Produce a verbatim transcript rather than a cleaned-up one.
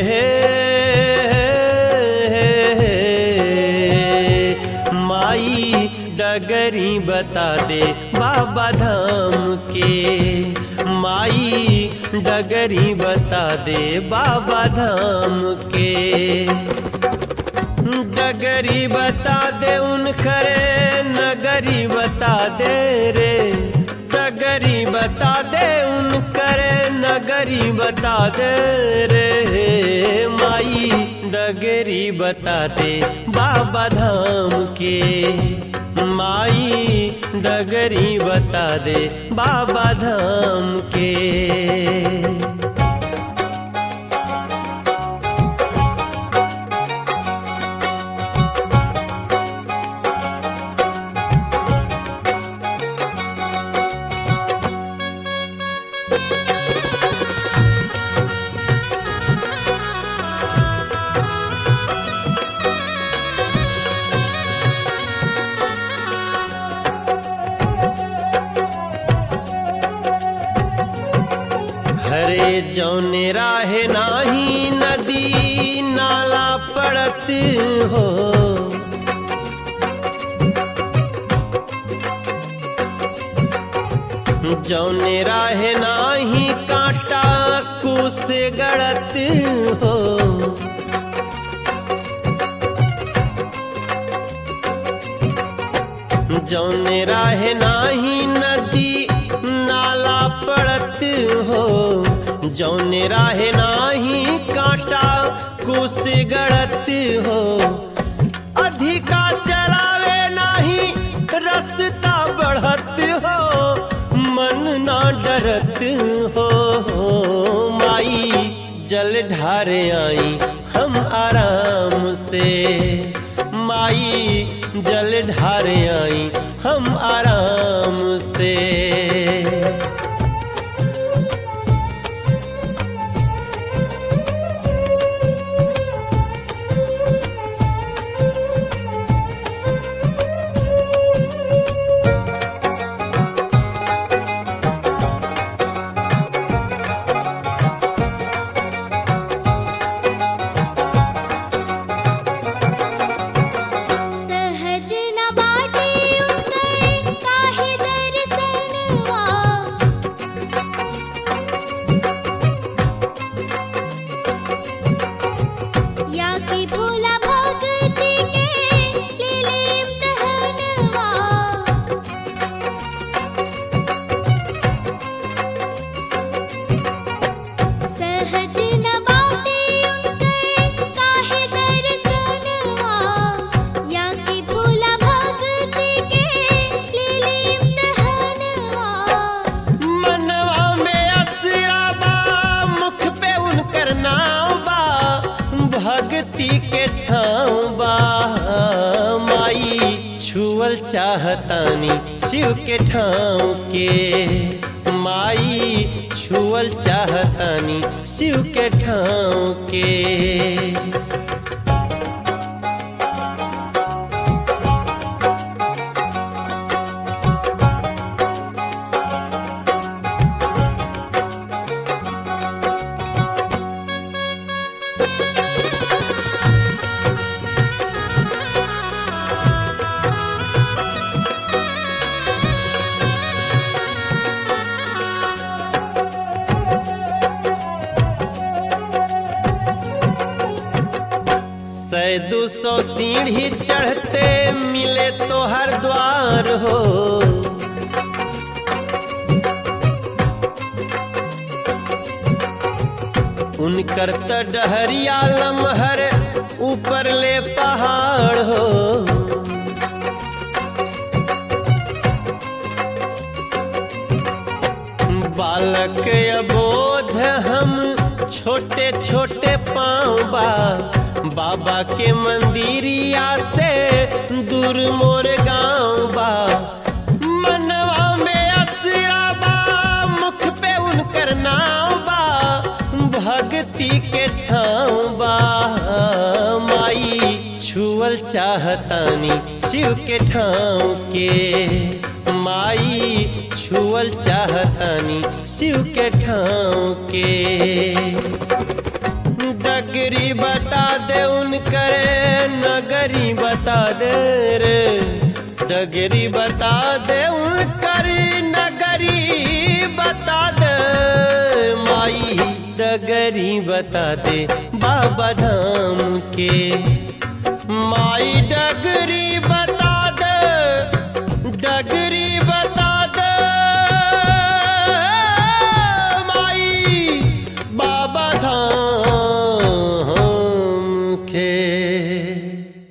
माई डगरी बता दे बाबा धाम के, माई डगरी बता दे बाबा धाम के। डगरी बता दे उन करे नगरी बता दे रे, डगरी बता दे उन करे नगरी बता दे रे। माई डगरी बता दे बाबा धाम के, माई डगरी बता दे बाबा धाम के। हरे जौने राहे नाही नदी नाला पड़त हो, जौने राहे नाही कांटा कुस गड़त हो। जौने राहे नाही नदी नाला पड़त हो, जौने राहे नाही कांटा कुस गड़त हो। अधिका चलावे नाही रस्ता बढ़त हो, मन ना डरत हो। माई जल ढारे आई हम आराम से, माई जल ढारे आई हम आराम से। भक्ति के छाँव बा, माई छुअल चाहतानी शिव के ठाव के, माई छुअल चाहतानी शिव के ठाव के। सै दो सौ सीढ़ी चढ़ते मिले तो हर द्वार हो, उनकर त डहरिया लमहर ऊपर ले पहाड़ हो। बालक अबोध हम छोटे छोटे पाँव बा, बाबा के मंदिरिया से दूर मोर गाँव बा। मनवा में असरा बा, मुख पे उनकर नाव बा, भक्ति के छाँव बा। माई छुअल चाहतानी शिव के ठाव के, माई छुअल चाहतानी शिव के ठाव के। डगरी बता दे उनकरे नगरी बता दे रे डगरी बता दे उनकरी नगरी बता दे माई डगरी बता दे बाबा धाम के माई डगरी बता दे डगरी बता दे माई बाबा धाम के